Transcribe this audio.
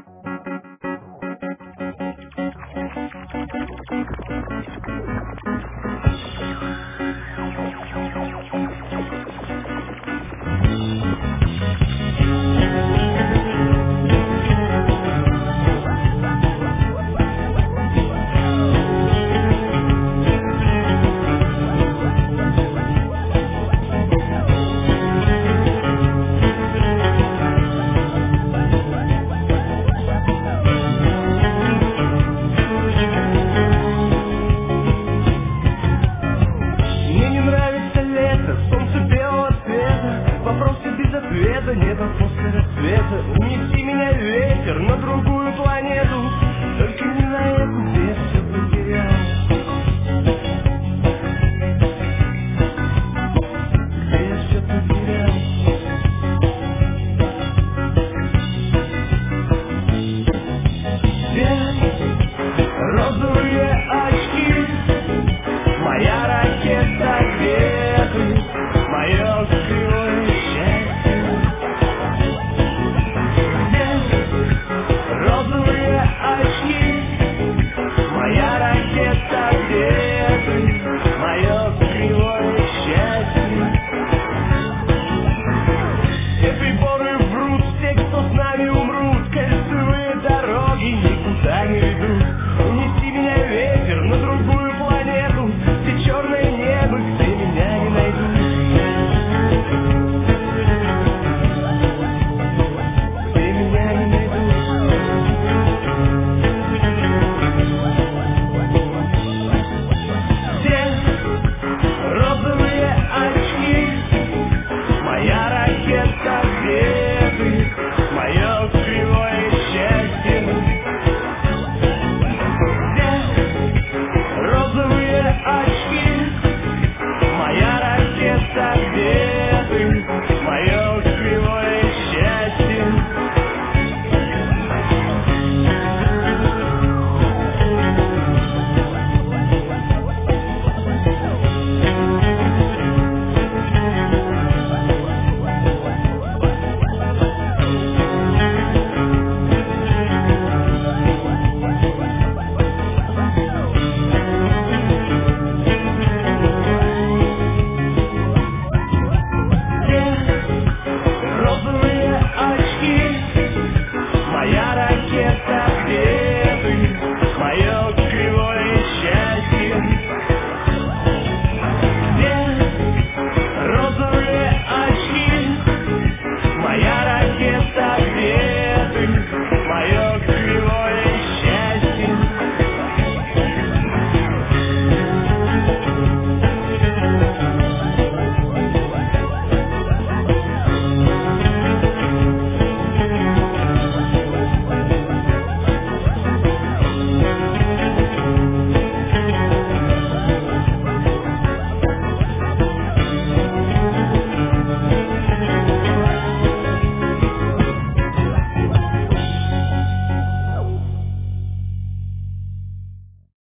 Мне не нравится лето, солнце белого цвета, вопросы без ответа, небо после рассвета. Унеси меня ветер на другую планету, только не на эту, где я все потерял. Где я все потерял. Где розовые очки, моя ракета, где ты, мое кривое счастье? Где розовые очки, моя ракета, где ты, мое кривое счастье? Этой поры врут те, кто с нами умрут, кольцевые дороги никуда не ведут. Унеси меня ветер на другую планету, где черное небо, где меня не найдут. Где меня не найдут. Где розовые очки, моя ракета, где ты, мое кривое счастье? Где розовые очки, моя ракета, где ты, мое кривое счастье? Розовые очки, моя ракета, где